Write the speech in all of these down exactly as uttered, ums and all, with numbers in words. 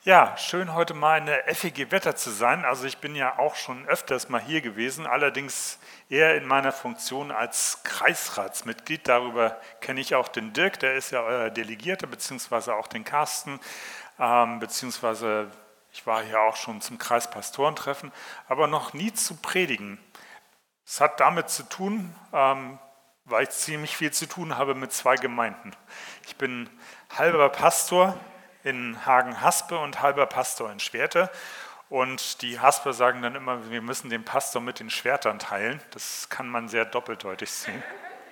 Ja, schön heute mal in der F E G Wetter zu sein. Also ich bin ja auch schon öfters mal hier gewesen, allerdings eher in meiner Funktion als Kreisratsmitglied. Darüber kenne ich auch den Dirk, der ist ja euer Delegierter, beziehungsweise auch den Carsten, ähm, beziehungsweise ich war hier auch schon zum Kreispastorentreffen, aber noch nie zu predigen. Es hat damit zu tun, ähm, weil ich ziemlich viel zu tun habe mit zwei Gemeinden. Ich bin halber Pastor in Hagen-Haspe und halber Pastor in Schwerte. Und die Hasper sagen dann immer, wir müssen den Pastor mit den Schwertern teilen. Das kann man sehr doppeldeutig sehen.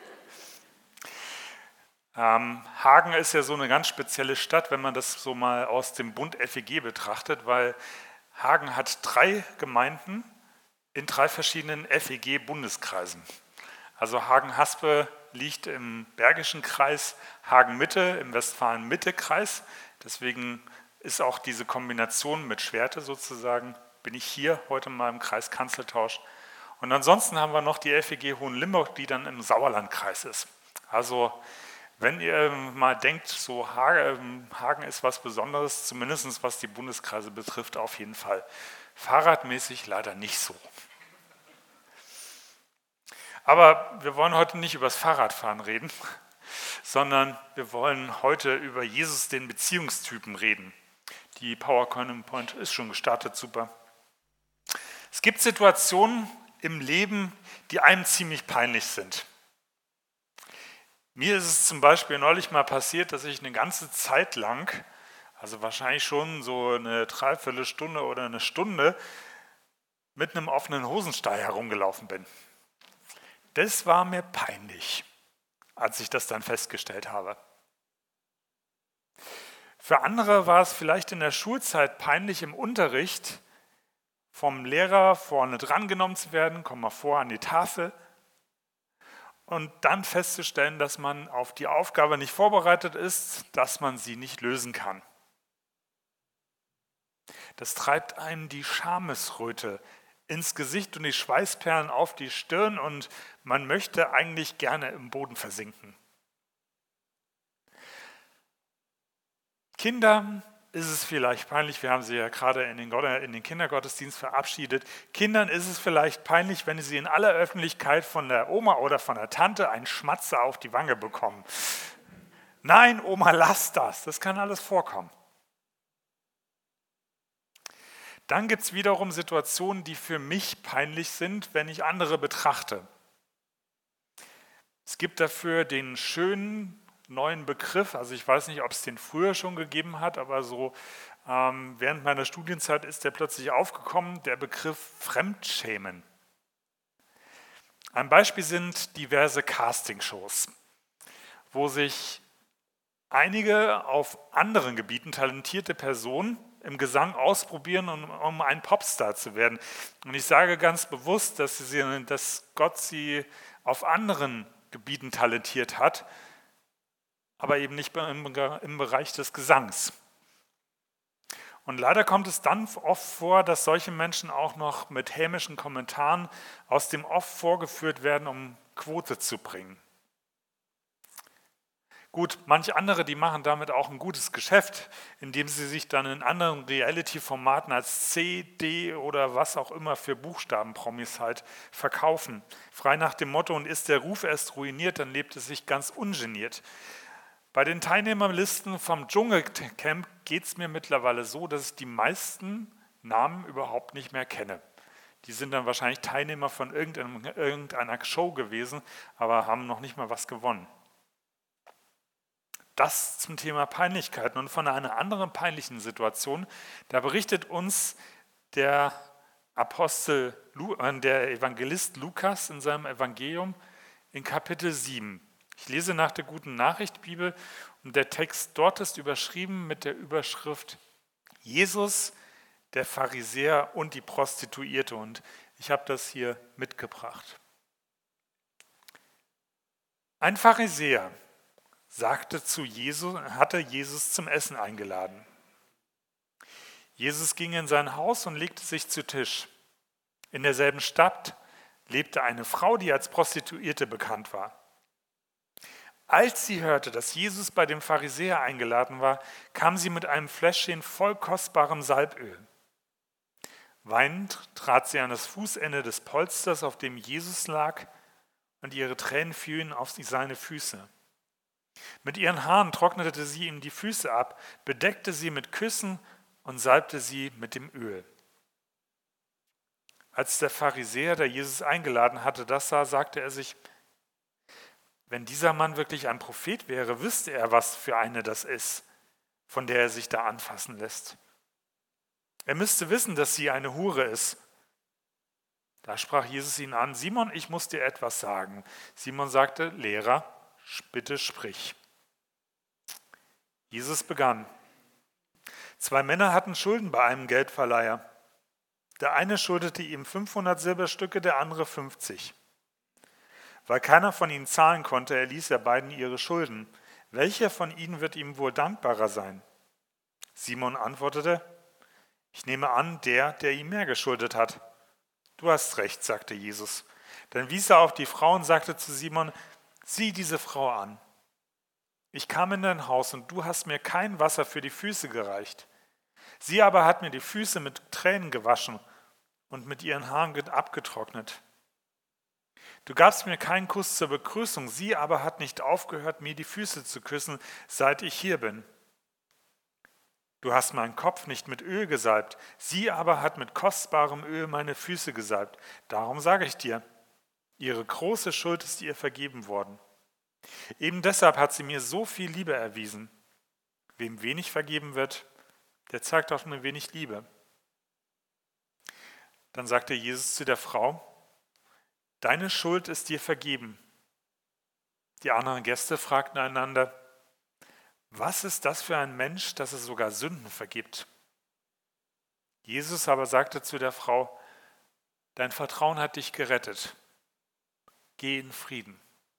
Ähm, Hagen ist ja so eine ganz spezielle Stadt, wenn man das so mal aus dem Bund F E G betrachtet, weil Hagen hat drei Gemeinden in drei verschiedenen F E G-Bundeskreisen. Also Hagen-Haspe liegt im Bergischen Kreis, Hagen-Mitte im Westfalen-Mitte-Kreis. Deswegen ist auch diese Kombination mit Schwerte sozusagen, bin ich hier heute mal im Kreis Kanzeltausch. Und ansonsten haben wir noch die F E G Hohenlimburg, die dann im Sauerlandkreis ist. Also wenn ihr mal denkt, so Hagen ist was Besonderes, zumindest was die Bundeskreise betrifft, auf jeden Fall. Fahrradmäßig leider nicht so. Aber wir wollen heute nicht über das Fahrradfahren reden, sondern wir wollen heute über Jesus, den Beziehungstypen, reden. Die PowerPoint ist schon gestartet, super. Es gibt Situationen im Leben, die einem ziemlich peinlich sind. Mir ist es zum Beispiel neulich mal passiert, dass ich eine ganze Zeit lang, also wahrscheinlich schon so eine Dreiviertelstunde oder eine Stunde, mit einem offenen Hosenstall herumgelaufen bin. Das war mir peinlich, als ich das dann festgestellt habe. Für andere war es vielleicht in der Schulzeit peinlich, im Unterricht vom Lehrer vorne drangenommen zu werden, komm mal vor an die Tafel, und dann festzustellen, dass man auf die Aufgabe nicht vorbereitet ist, dass man sie nicht lösen kann. Das treibt einem die Schamesröte ins Gesicht und die Schweißperlen auf die Stirn und man möchte eigentlich gerne im Boden versinken. Kindern ist es vielleicht peinlich, wir haben sie ja gerade in den, in den Kindergottesdienst verabschiedet, Kindern ist es vielleicht peinlich, wenn sie in aller Öffentlichkeit von der Oma oder von der Tante einen Schmatzer auf die Wange bekommen. Nein, Oma, lass das, das kann alles vorkommen. Dann gibt es wiederum Situationen, die für mich peinlich sind, wenn ich andere betrachte. Es gibt dafür den schönen neuen Begriff, also ich weiß nicht, ob es den früher schon gegeben hat, aber so ähm, während meiner Studienzeit ist der plötzlich aufgekommen, der Begriff Fremdschämen. Ein Beispiel sind diverse Castingshows, wo sich einige auf anderen Gebieten talentierte Personen im Gesang ausprobieren, um, um ein Popstar zu werden. Und ich sage ganz bewusst, dass, sie, dass Gott sie auf anderen Gebieten talentiert hat, aber eben nicht im, im Bereich des Gesangs. Und leider kommt es dann oft vor, dass solche Menschen auch noch mit hämischen Kommentaren aus dem Off vorgeführt werden, um Quote zu bringen. Gut, manche andere, die machen damit auch ein gutes Geschäft, indem sie sich dann in anderen Reality-Formaten als C, D oder was auch immer für Buchstabenpromis halt verkaufen. Frei nach dem Motto, und ist der Ruf erst ruiniert, dann lebt es sich ganz ungeniert. Bei den Teilnehmerlisten vom Dschungelcamp geht es mir mittlerweile so, dass ich die meisten Namen überhaupt nicht mehr kenne. Die sind dann wahrscheinlich Teilnehmer von irgendeiner Show gewesen, aber haben noch nicht mal was gewonnen. Das zum Thema Peinlichkeiten. Und von einer anderen peinlichen Situation, da berichtet uns der Apostel, der Evangelist Lukas in seinem Evangelium in Kapitel sieben. Ich lese nach der Guten Nachricht Bibel und der Text dort ist überschrieben mit der Überschrift Jesus, der Pharisäer und die Prostituierte. Und ich habe das hier mitgebracht. Ein Pharisäer sagte zu Jesus, hatte Jesus zum Essen eingeladen. Jesus ging in sein Haus und legte sich zu Tisch. In derselben Stadt lebte eine Frau, die als Prostituierte bekannt war. Als sie hörte, dass Jesus bei dem Pharisäer eingeladen war, kam sie mit einem Fläschchen voll kostbarem Salböl. Weinend trat sie an das Fußende des Polsters, auf dem Jesus lag, und ihre Tränen fielen auf seine Füße. Mit ihren Haaren trocknete sie ihm die Füße ab, bedeckte sie mit Küssen und salbte sie mit dem Öl. Als der Pharisäer, der Jesus eingeladen hatte, das sah, sagte er sich: Wenn dieser Mann wirklich ein Prophet wäre, wüsste er, was für eine das ist, von der er sich da anfassen lässt. Er müsste wissen, dass sie eine Hure ist. Da sprach Jesus ihn an: Simon, ich muss dir etwas sagen. Simon sagte: Lehrer, bitte sprich. Jesus begann: Zwei Männer hatten Schulden bei einem Geldverleiher. Der eine schuldete ihm fünfhundert Silberstücke, der andere fünfzig. Weil keiner von ihnen zahlen konnte, erließ er beiden ihre Schulden. Welcher von ihnen wird ihm wohl dankbarer sein? Simon antwortete: Ich nehme an, der, der ihm mehr geschuldet hat. Du hast recht, sagte Jesus. Dann wies er auf die Frau und sagte zu Simon: Sieh diese Frau an. Ich kam in dein Haus und du hast mir kein Wasser für die Füße gereicht. Sie aber hat mir die Füße mit Tränen gewaschen und mit ihren Haaren abgetrocknet. Du gabst mir keinen Kuss zur Begrüßung, sie aber hat nicht aufgehört, mir die Füße zu küssen, seit ich hier bin. Du hast meinen Kopf nicht mit Öl gesalbt, sie aber hat mit kostbarem Öl meine Füße gesalbt. Darum sage ich dir, ihre große Schuld ist ihr vergeben worden. Eben deshalb hat sie mir so viel Liebe erwiesen. Wem wenig vergeben wird, der zeigt auch nur wenig Liebe. Dann sagte Jesus zu der Frau: Deine Schuld ist dir vergeben. Die anderen Gäste fragten einander: Was ist das für ein Mensch, dass es sogar Sünden vergibt? Jesus aber sagte zu der Frau: Dein Vertrauen hat dich gerettet. Geh in Frieden.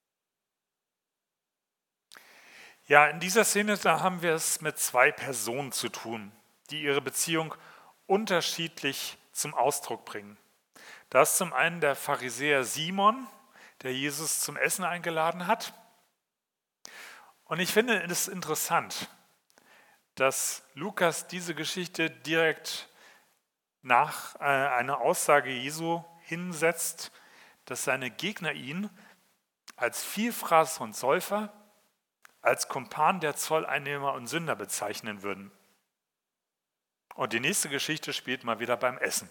Ja, in dieser Szene, da haben wir es mit zwei Personen zu tun, die ihre Beziehung unterschiedlich zum Ausdruck bringen. Da ist zum einen der Pharisäer Simon, der Jesus zum Essen eingeladen hat. Und ich finde es interessant, dass Lukas diese Geschichte direkt nach einer Aussage Jesu hinsetzt, dass seine Gegner ihn als Vielfraß und Säufer, als Kumpan der Zolleinnehmer und Sünder bezeichnen würden. Und die nächste Geschichte spielt mal wieder beim Essen.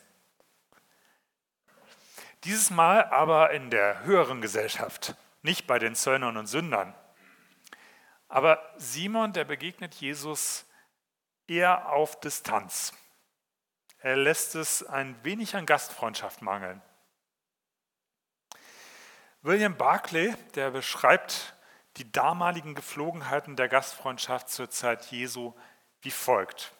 Dieses Mal aber in der höheren Gesellschaft, nicht bei den Zöllnern und Sündern. Aber Simon, der begegnet Jesus eher auf Distanz. Er lässt es ein wenig an Gastfreundschaft mangeln. William Barclay, der beschreibt die damaligen Gepflogenheiten der Gastfreundschaft zur Zeit Jesu wie folgt.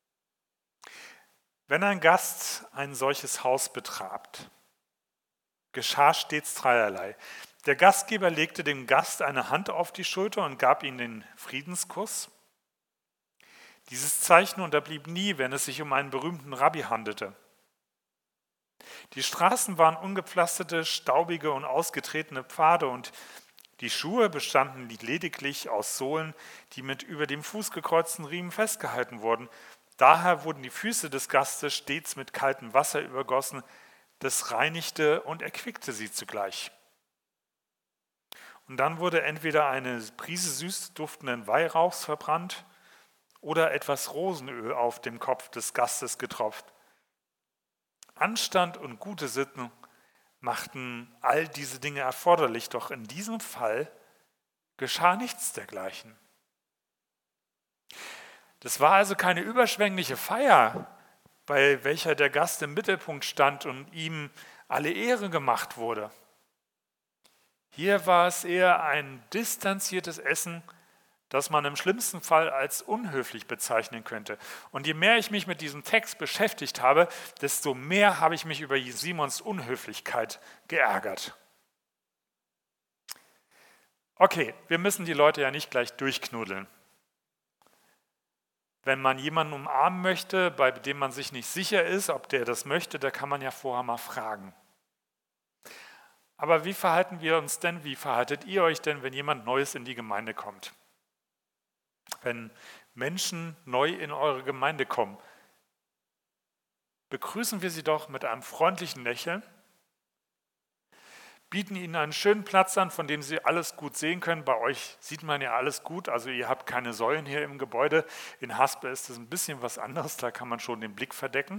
Wenn ein Gast ein solches Haus betrat, geschah stets dreierlei. Der Gastgeber legte dem Gast eine Hand auf die Schulter und gab ihm den Friedenskuss. Dieses Zeichen unterblieb nie, wenn es sich um einen berühmten Rabbi handelte. Die Straßen waren ungepflasterte, staubige und ausgetretene Pfade und die Schuhe bestanden lediglich aus Sohlen, die mit über dem Fuß gekreuzten Riemen festgehalten wurden. Daher wurden die Füße des Gastes stets mit kaltem Wasser übergossen, das reinigte und erquickte sie zugleich. Und dann wurde entweder eine Prise süß duftenden Weihrauchs verbrannt oder etwas Rosenöl auf dem Kopf des Gastes getropft. Anstand und gute Sitten machten all diese Dinge erforderlich, doch in diesem Fall geschah nichts dergleichen. Das war also keine überschwängliche Feier, bei welcher der Gast im Mittelpunkt stand und ihm alle Ehre gemacht wurde. Hier war es eher ein distanziertes Essen, das man im schlimmsten Fall als unhöflich bezeichnen könnte. Und je mehr ich mich mit diesem Text beschäftigt habe, desto mehr habe ich mich über Simons Unhöflichkeit geärgert. Okay, wir müssen die Leute ja nicht gleich durchknuddeln. Wenn man jemanden umarmen möchte, bei dem man sich nicht sicher ist, ob der das möchte, da kann man ja vorher mal fragen. Aber wie verhalten wir uns denn, wie verhaltet ihr euch denn, wenn jemand Neues in die Gemeinde kommt? Wenn Menschen neu in eure Gemeinde kommen, begrüßen wir sie doch mit einem freundlichen Lächeln, bieten ihnen einen schönen Platz an, von dem sie alles gut sehen können. Bei euch sieht man ja alles gut, also ihr habt keine Säulen hier im Gebäude. In Haspe ist es ein bisschen was anderes, da kann man schon den Blick verdecken.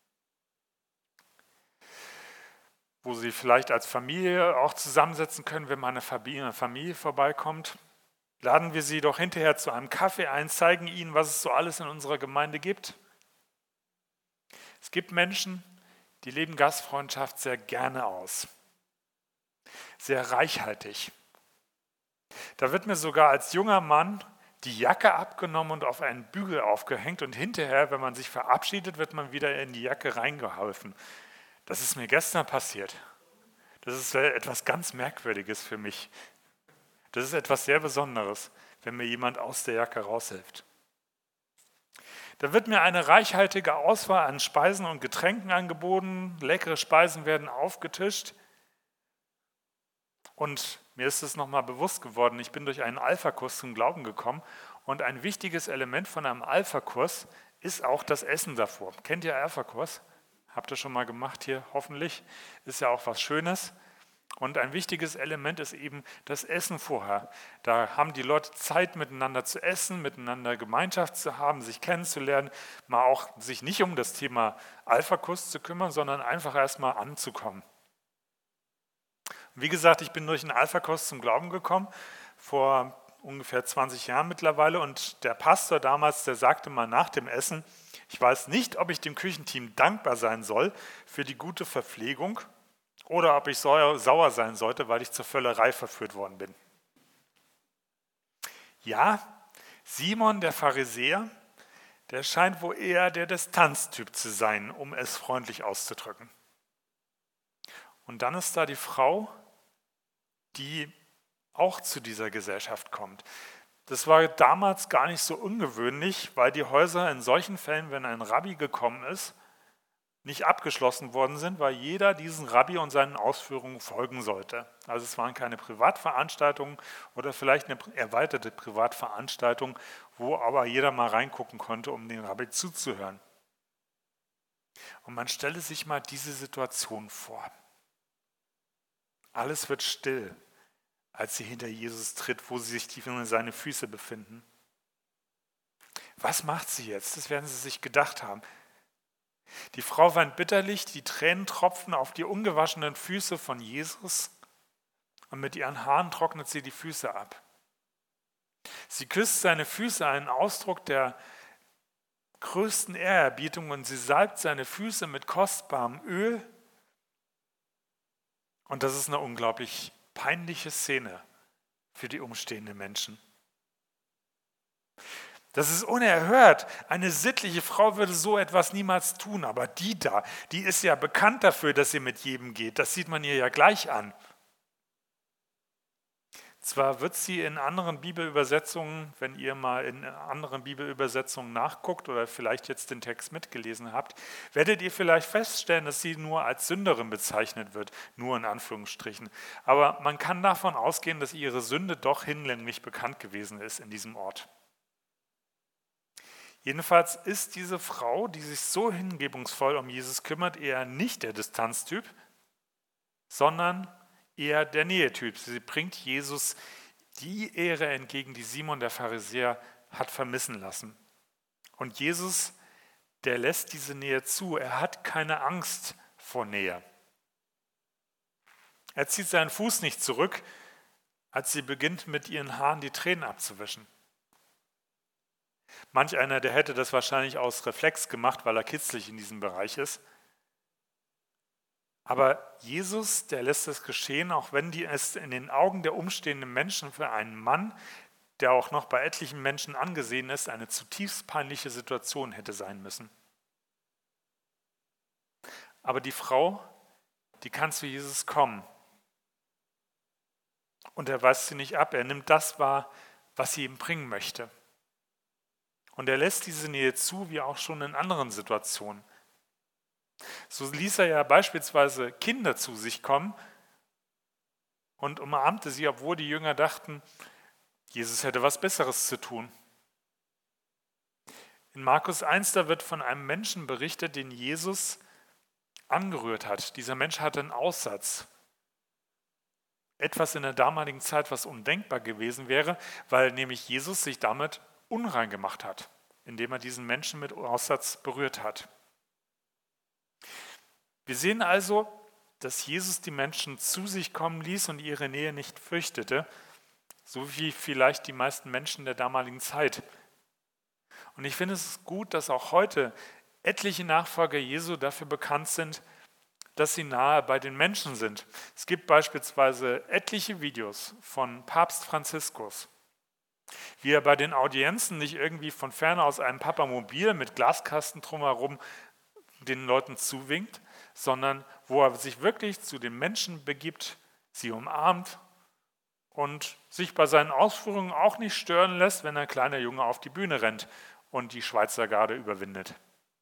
Wo sie vielleicht als Familie auch zusammensetzen können, wenn mal eine Familie, eine Familie vorbeikommt. Laden wir sie doch hinterher zu einem Kaffee ein, zeigen ihnen, was es so alles in unserer Gemeinde gibt. Es gibt Menschen, die leben Gastfreundschaft sehr gerne aus, sehr reichhaltig. Da wird mir sogar als junger Mann die Jacke abgenommen und auf einen Bügel aufgehängt und hinterher, wenn man sich verabschiedet, wird man wieder in die Jacke reingeholfen. Das ist mir gestern passiert. Das ist etwas ganz Merkwürdiges für mich. Das ist etwas sehr Besonderes, wenn mir jemand aus der Jacke raushilft. Da wird mir eine reichhaltige Auswahl an Speisen und Getränken angeboten. Leckere Speisen werden aufgetischt. Und mir ist es nochmal bewusst geworden, ich bin durch einen Alpha-Kurs zum Glauben gekommen. Und ein wichtiges Element von einem Alpha-Kurs ist auch das Essen davor. Kennt ihr Alpha-Kurs? Habt ihr schon mal gemacht hier, hoffentlich. Ist ja auch was Schönes. Und ein wichtiges Element ist eben das Essen vorher. Da haben die Leute Zeit, miteinander zu essen, miteinander Gemeinschaft zu haben, sich kennenzulernen, mal auch sich nicht um das Thema Alpha-Kurs zu kümmern, sondern einfach erstmal anzukommen. Und wie gesagt, ich bin durch einen Alpha-Kurs zum Glauben gekommen, vor ungefähr zwanzig Jahren mittlerweile. Und der Pastor damals, der sagte mal nach dem Essen, ich weiß nicht, ob ich dem Küchenteam dankbar sein soll für die gute Verpflegung oder ob ich sauer sein sollte, weil ich zur Völlerei verführt worden bin. Ja, Simon, der Pharisäer, der scheint wohl eher der Distanztyp zu sein, um es freundlich auszudrücken. Und dann ist da die Frau, die auch zu dieser Gesellschaft kommt. Das war damals gar nicht so ungewöhnlich, weil die Häuser in solchen Fällen, wenn ein Rabbi gekommen ist, nicht abgeschlossen worden sind, weil jeder diesen Rabbi und seinen Ausführungen folgen sollte. Also es waren keine Privatveranstaltungen oder vielleicht eine erweiterte Privatveranstaltung, wo aber jeder mal reingucken konnte, um den Rabbi zuzuhören. Und man stelle sich mal diese Situation vor. Alles wird still, als sie hinter Jesus tritt, wo sich seine Füße befinden. Was macht sie jetzt? Das werden sie sich gedacht haben. Die Frau weint bitterlich, die Tränen tropfen auf die ungewaschenen Füße von Jesus und mit ihren Haaren trocknet sie die Füße ab. Sie küsst seine Füße, einen Ausdruck der größten Ehrerbietung, und sie salbt seine Füße mit kostbarem Öl. Und das ist eine unglaublich peinliche Szene für die umstehenden Menschen. Das ist unerhört. Eine sittliche Frau würde so etwas niemals tun, aber die da, die ist ja bekannt dafür, dass sie mit jedem geht. Das sieht man ihr ja gleich an. Zwar wird sie in anderen Bibelübersetzungen, wenn ihr mal in anderen Bibelübersetzungen nachguckt oder vielleicht jetzt den Text mitgelesen habt, werdet ihr vielleicht feststellen, dass sie nur als Sünderin bezeichnet wird, nur in Anführungsstrichen. Aber man kann davon ausgehen, dass ihre Sünde doch hinlänglich bekannt gewesen ist in diesem Ort. Jedenfalls ist diese Frau, die sich so hingebungsvoll um Jesus kümmert, eher nicht der Distanztyp, sondern eher der Nähetyp. Sie bringt Jesus die Ehre entgegen, die Simon der Pharisäer hat vermissen lassen. Und Jesus, der lässt diese Nähe zu. Er hat keine Angst vor Nähe. Er zieht seinen Fuß nicht zurück, als sie beginnt, mit ihren Haaren die Tränen abzuwischen. Manch einer, der hätte das wahrscheinlich aus Reflex gemacht, weil er kitzlig in diesem Bereich ist. Aber Jesus, der lässt es geschehen, auch wenn die es in den Augen der umstehenden Menschen für einen Mann, der auch noch bei etlichen Menschen angesehen ist, eine zutiefst peinliche Situation hätte sein müssen. Aber die Frau, die kann zu Jesus kommen. Und er weist sie nicht ab, er nimmt das wahr, was sie ihm bringen möchte. Und er lässt diese Nähe zu, wie auch schon in anderen Situationen. So ließ er ja beispielsweise Kinder zu sich kommen, und umarmte sie, obwohl die Jünger dachten, Jesus hätte was Besseres zu tun. In Markus eins, da wird von einem Menschen berichtet, den Jesus angerührt hat. Dieser Mensch hatte einen Aussatz. Etwas in der damaligen Zeit, was undenkbar gewesen wäre, weil nämlich Jesus sich damit unrein gemacht hat, indem er diesen Menschen mit Aussatz berührt hat. Wir sehen also, dass Jesus die Menschen zu sich kommen ließ und ihre Nähe nicht fürchtete, so wie vielleicht die meisten Menschen der damaligen Zeit. Und ich finde es gut, dass auch heute etliche Nachfolger Jesu dafür bekannt sind, dass sie nahe bei den Menschen sind. Es gibt beispielsweise etliche Videos von Papst Franziskus, wie er bei den Audienzen nicht irgendwie von ferne aus einem Papamobil mit Glaskasten drumherum den Leuten zuwinkt, sondern wo er sich wirklich zu den Menschen begibt, sie umarmt und sich bei seinen Ausführungen auch nicht stören lässt, wenn ein kleiner Junge auf die Bühne rennt und die Schweizer Garde überwindet.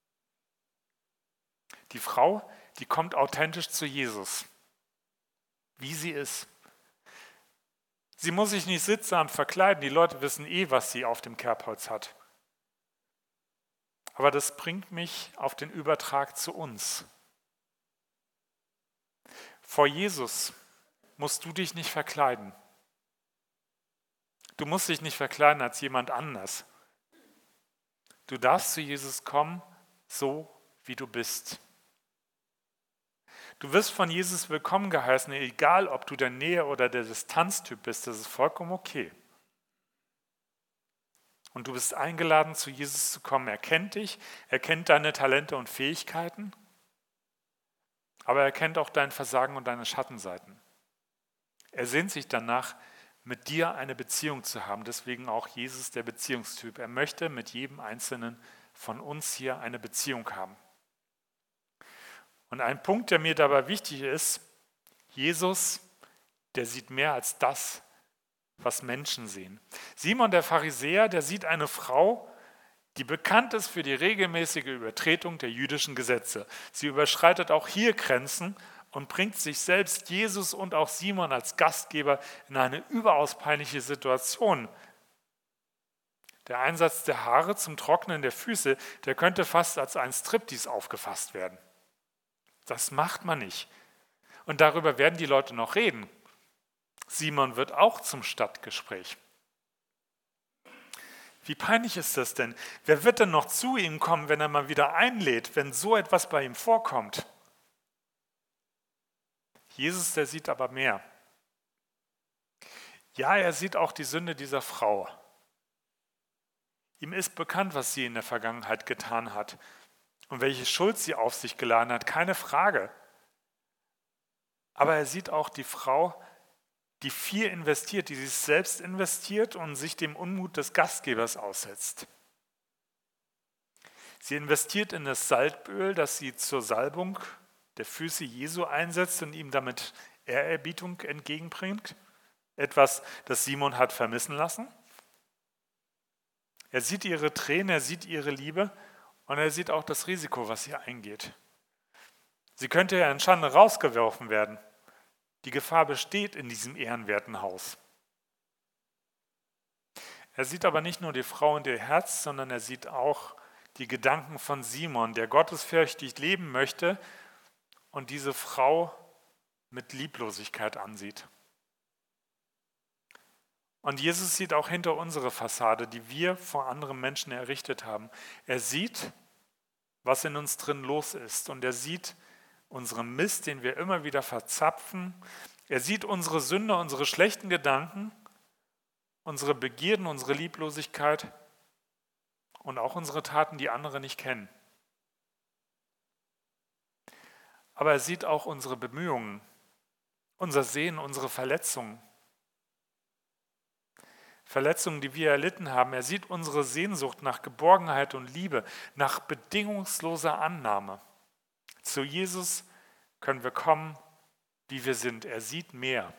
Die Frau, die kommt authentisch zu Jesus, wie sie ist. Sie muss sich nicht sittsam verkleiden, die Leute wissen eh, was sie auf dem Kerbholz hat. Aber das bringt mich auf den Übertrag zu uns. Vor Jesus musst du dich nicht verkleiden. Du musst dich nicht verkleiden als jemand anders. Du darfst zu Jesus kommen, so wie du bist. Du wirst von Jesus willkommen geheißen, egal ob du der Nähe- oder der Distanztyp bist, das ist vollkommen okay. Und du bist eingeladen, zu Jesus zu kommen. Er kennt dich, er kennt deine Talente und Fähigkeiten, aber er kennt auch dein Versagen und deine Schattenseiten. Er sehnt sich danach, mit dir eine Beziehung zu haben, deswegen auch Jesus der Beziehungstyp. Er möchte mit jedem Einzelnen von uns hier eine Beziehung haben. Und ein Punkt, der mir dabei wichtig ist, Jesus, der sieht mehr als das, was Menschen sehen. Simon der Pharisäer, der sieht eine Frau, die bekannt ist für die regelmäßige Übertretung der jüdischen Gesetze. Sie überschreitet auch hier Grenzen und bringt sich selbst, Jesus und auch Simon als Gastgeber in eine überaus peinliche Situation. Der Einsatz der Haare zum Trocknen der Füße, der könnte fast als ein Striptease aufgefasst werden. Das macht man nicht. Und darüber werden die Leute noch reden. Simon wird auch zum Stadtgespräch. Wie peinlich ist das denn? Wer wird denn noch zu ihm kommen, wenn er mal wieder einlädt, wenn so etwas bei ihm vorkommt? Jesus, der sieht aber mehr. Ja, er sieht auch die Sünde dieser Frau. Ihm ist bekannt, was sie in der Vergangenheit getan hat und welche Schuld sie auf sich geladen hat, keine Frage. Aber er sieht auch die Frau, die viel investiert, die sich selbst investiert und sich dem Unmut des Gastgebers aussetzt. Sie investiert in das Salböl, das sie zur Salbung der Füße Jesu einsetzt und ihm damit Ehrerbietung entgegenbringt. Etwas, das Simon hat vermissen lassen. Er sieht ihre Tränen, er sieht ihre Liebe und er sieht auch das Risiko, was sie eingeht. Sie könnte ja in Schande rausgeworfen werden. Die Gefahr besteht in diesem ehrenwerten Haus. Er sieht aber nicht nur die Frau und ihr Herz, sondern er sieht auch die Gedanken von Simon, der gottesfürchtig leben möchte und diese Frau mit Lieblosigkeit ansieht. Und Jesus sieht auch hinter unsere Fassade, die wir vor anderen Menschen errichtet haben. Er sieht, was in uns drin los ist und er sieht unseren Mist, den wir immer wieder verzapfen. Er sieht unsere Sünde, unsere schlechten Gedanken, unsere Begierden, unsere Lieblosigkeit und auch unsere Taten, die andere nicht kennen. Aber er sieht auch unsere Bemühungen, unser Sehen, unsere Verletzungen. Verletzungen, die wir erlitten haben. Er sieht unsere Sehnsucht nach Geborgenheit und Liebe, nach bedingungsloser Annahme. Zu Jesus können wir kommen, wie wir sind. Er sieht mehr.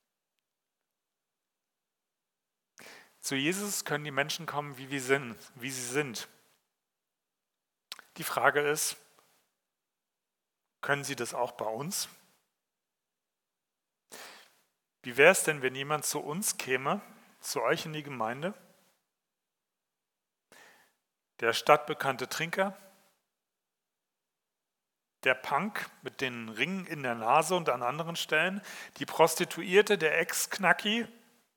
Zu Jesus können die Menschen kommen, wie wir sind, wie sie sind. Die Frage ist, können sie das auch bei uns? Wie wäre es denn, wenn jemand zu uns käme, zu euch in die Gemeinde, der stadtbekannte Trinker, der Punk mit den Ringen in der Nase und an anderen Stellen, die Prostituierte, der Ex-Knacki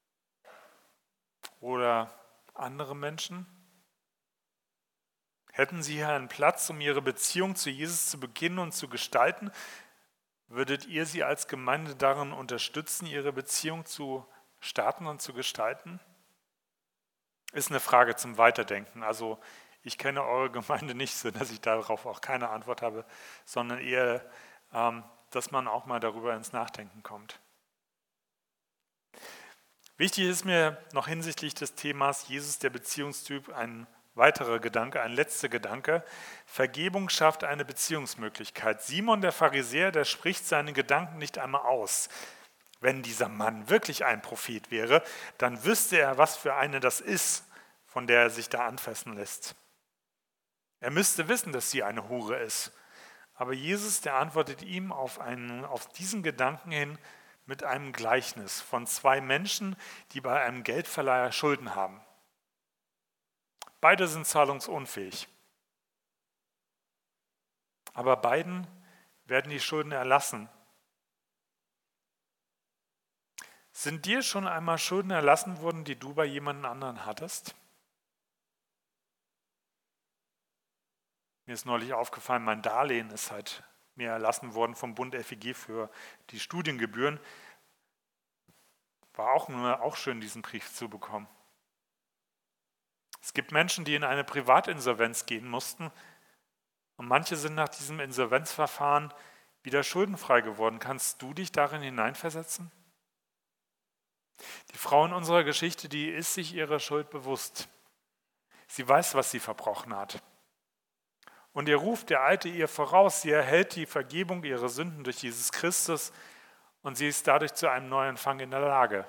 oder andere Menschen? Hätten Sie hier einen Platz, um Ihre Beziehung zu Jesus zu beginnen und zu gestalten? Würdet ihr sie als Gemeinde darin unterstützen, ihre Beziehung zu starten und zu gestalten? Ist eine Frage zum Weiterdenken. Also ich kenne eure Gemeinde nicht so, dass ich darauf auch keine Antwort habe, sondern eher, ähm, dass man auch mal darüber ins Nachdenken kommt. Wichtig ist mir noch hinsichtlich des Themas Jesus der Beziehungstyp ein weiterer Gedanke, ein letzter Gedanke. Vergebung schafft eine Beziehungsmöglichkeit. Simon der Pharisäer, der spricht seine Gedanken nicht einmal aus. Wenn dieser Mann wirklich ein Prophet wäre, dann wüsste er, was für eine das ist, von der er sich da anfassen lässt. Er müsste wissen, dass sie eine Hure ist. Aber Jesus, der antwortet ihm auf, einen, auf diesen Gedanken hin mit einem Gleichnis von zwei Menschen, die bei einem Geldverleiher Schulden haben. Beide sind zahlungsunfähig. Aber beiden werden die Schulden erlassen. Sind dir schon einmal Schulden erlassen worden, die du bei jemand anderen hattest? Mir ist neulich aufgefallen, mein Darlehen ist halt mir erlassen worden vom Bund F I G für die Studiengebühren. War auch, nur, auch schön, diesen Brief zu bekommen. Es gibt Menschen, die in eine Privatinsolvenz gehen mussten und manche sind nach diesem Insolvenzverfahren wieder schuldenfrei geworden. Kannst du dich darin hineinversetzen? Die Frau in unserer Geschichte, die ist sich ihrer Schuld bewusst. Sie weiß, was sie verbrochen hat. Und ihr ruft der Alte ihr voraus, sie erhält die Vergebung ihrer Sünden durch Jesus Christus und sie ist dadurch zu einem Neuanfang in der Lage.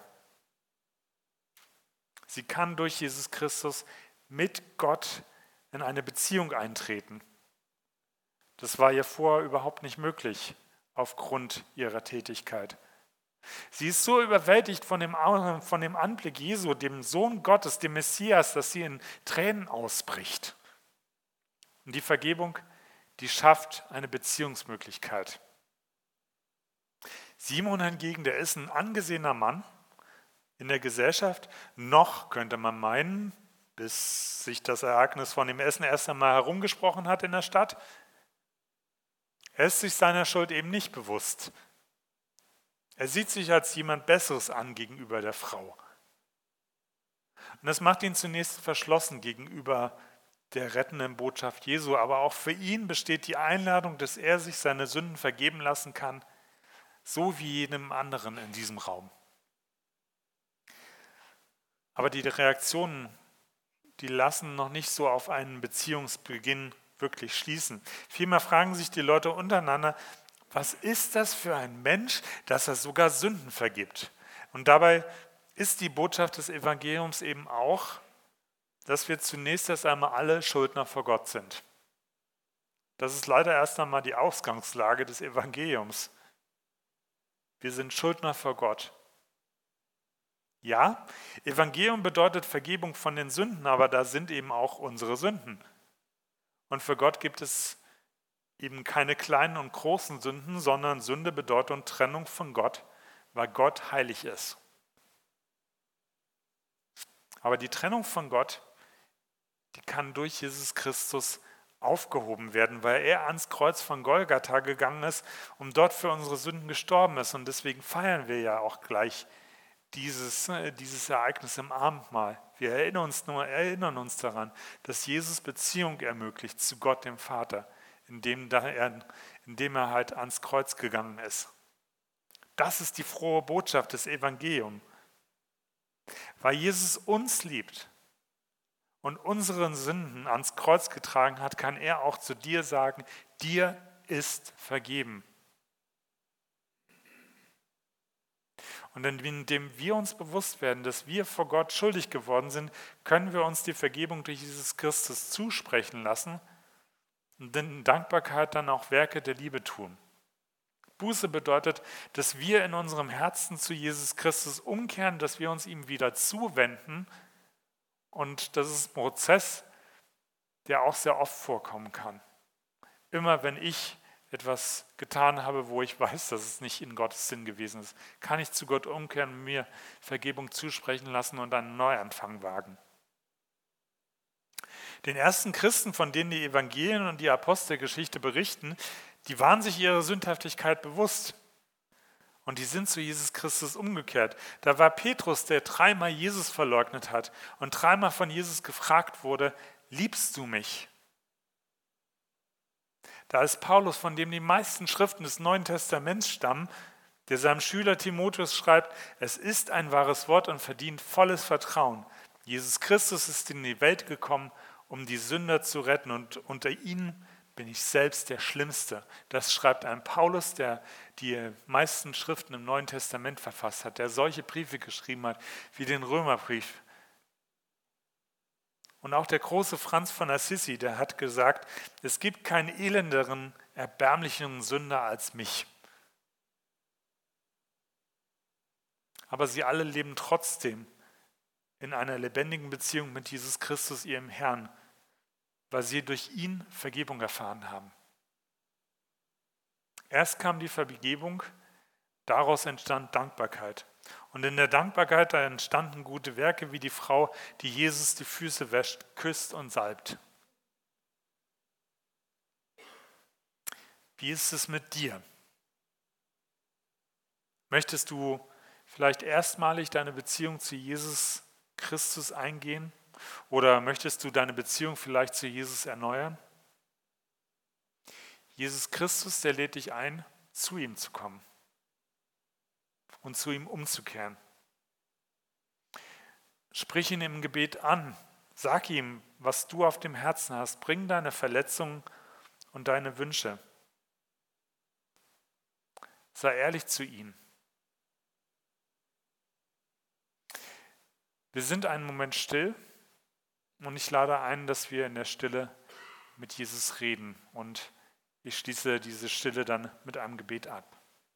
Sie kann durch Jesus Christus mit Gott in eine Beziehung eintreten. Das war ihr vorher überhaupt nicht möglich aufgrund ihrer Tätigkeit. Sie ist so überwältigt von dem, von dem Anblick Jesu, dem Sohn Gottes, dem Messias, dass sie in Tränen ausbricht. Und die Vergebung, die schafft eine Beziehungsmöglichkeit. Simon hingegen, der ist ein angesehener Mann in der Gesellschaft. Noch könnte man meinen, bis sich das Ereignis von dem Essen erst einmal herumgesprochen hat in der Stadt. Er ist sich seiner Schuld eben nicht bewusst. Er sieht sich als jemand Besseres an gegenüber der Frau. Und das macht ihn zunächst verschlossen gegenüber der rettenden Botschaft Jesu. Aber auch für ihn besteht die Einladung, dass er sich seine Sünden vergeben lassen kann, so wie jedem anderen in diesem Raum. Aber die Reaktionen, die lassen noch nicht so auf einen Beziehungsbeginn wirklich schließen. Vielmehr fragen sich die Leute untereinander, was ist das für ein Mensch, dass er sogar Sünden vergibt? Und dabei ist die Botschaft des Evangeliums eben auch, dass wir zunächst erst einmal alle Schuldner vor Gott sind. Das ist leider erst einmal die Ausgangslage des Evangeliums. Wir sind Schuldner vor Gott. Ja, Evangelium bedeutet Vergebung von den Sünden, aber da sind eben auch unsere Sünden. Und für Gott gibt es eben keine kleinen und großen Sünden, sondern Sünde bedeutet Trennung von Gott, weil Gott heilig ist. Aber die Trennung von Gott, die kann durch Jesus Christus aufgehoben werden, weil er ans Kreuz von Golgatha gegangen ist und dort für unsere Sünden gestorben ist. Und deswegen feiern wir ja auch gleich dieses, dieses Ereignis im Abendmahl. Wir erinnern uns, nur, erinnern uns daran, dass Jesus Beziehung ermöglicht zu Gott, dem Vater, indem er, indem er halt ans Kreuz gegangen ist. Das ist die frohe Botschaft des Evangeliums. Weil Jesus uns liebt und unseren Sünden ans Kreuz getragen hat, kann er auch zu dir sagen, dir ist vergeben. Und indem wir uns bewusst werden, dass wir vor Gott schuldig geworden sind, können wir uns die Vergebung durch Jesus Christus zusprechen lassen und in Dankbarkeit dann auch Werke der Liebe tun. Buße bedeutet, dass wir in unserem Herzen zu Jesus Christus umkehren, dass wir uns ihm wieder zuwenden. Und das ist ein Prozess, der auch sehr oft vorkommen kann. Immer wenn ich etwas getan habe, wo ich weiß, dass es nicht in Gottes Sinn gewesen ist, kann ich zu Gott umkehren und mir Vergebung zusprechen lassen und einen Neuanfang wagen. Den ersten Christen, von denen die Evangelien und die Apostelgeschichte berichten, die waren sich ihrer Sündhaftigkeit bewusst. Und die sind zu Jesus Christus umgekehrt. Da war Petrus, der dreimal Jesus verleugnet hat und dreimal von Jesus gefragt wurde, liebst du mich? Da ist Paulus, von dem die meisten Schriften des Neuen Testaments stammen, der seinem Schüler Timotheus schreibt, es ist ein wahres Wort und verdient volles Vertrauen. Jesus Christus ist in die Welt gekommen, um die Sünder zu retten und unter ihnen bin ich selbst der Schlimmste. Das schreibt ein Paulus, der die meisten Schriften im Neuen Testament verfasst hat, der solche Briefe geschrieben hat wie den Römerbrief. Und auch der große Franz von Assisi, der hat gesagt, es gibt keinen elenderen, erbärmlicheren Sünder als mich. Aber sie alle leben trotzdem in einer lebendigen Beziehung mit Jesus Christus, ihrem Herrn, weil sie durch ihn Vergebung erfahren haben. Erst kam die Vergebung, daraus entstand Dankbarkeit. Und in der Dankbarkeit, da entstanden gute Werke, wie die Frau, die Jesus die Füße wäscht, küsst und salbt. Wie ist es mit dir? Möchtest du vielleicht erstmalig deine Beziehung zu Jesus Christus eingehen? Oder möchtest du deine Beziehung vielleicht zu Jesus erneuern? Jesus Christus, der lädt dich ein, zu ihm zu kommen und zu ihm umzukehren. Sprich ihn im Gebet an. Sag ihm, was du auf dem Herzen hast. Bring deine Verletzungen und deine Wünsche. Sei ehrlich zu ihm. Wir sind einen Moment still und ich lade ein, dass wir in der Stille mit Jesus reden. Und ich schließe diese Stille dann mit einem Gebet ab.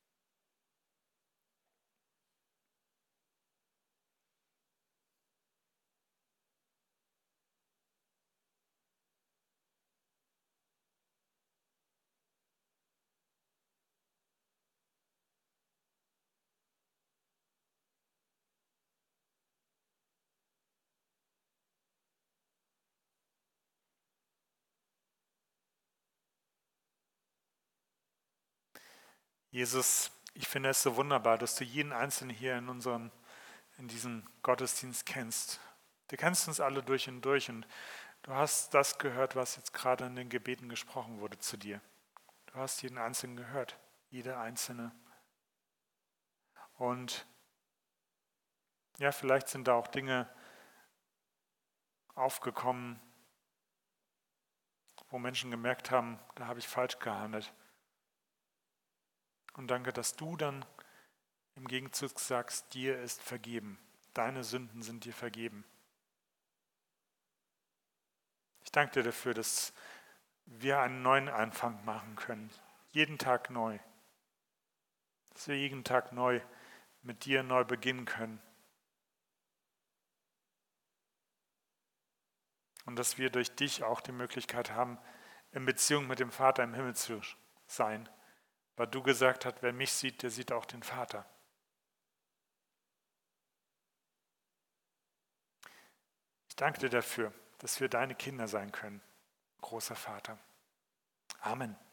Jesus, ich finde es so wunderbar, dass du jeden Einzelnen hier in unserem, in diesem Gottesdienst kennst. Du kennst uns alle durch und durch und du hast das gehört, was jetzt gerade in den Gebeten gesprochen wurde zu dir. Du hast jeden Einzelnen gehört, jede Einzelne. Und ja, vielleicht sind da auch Dinge aufgekommen, wo Menschen gemerkt haben, da habe ich falsch gehandelt. Und danke, dass du dann im Gegenzug sagst, dir ist vergeben. Deine Sünden sind dir vergeben. Ich danke dir dafür, dass wir einen neuen Anfang machen können. Jeden Tag neu. Dass wir jeden Tag neu mit dir neu beginnen können. Und dass wir durch dich auch die Möglichkeit haben, in Beziehung mit dem Vater im Himmel zu sein. Weil du gesagt hast, wer mich sieht, der sieht auch den Vater. Ich danke dir dafür, dass wir deine Kinder sein können, großer Vater. Amen.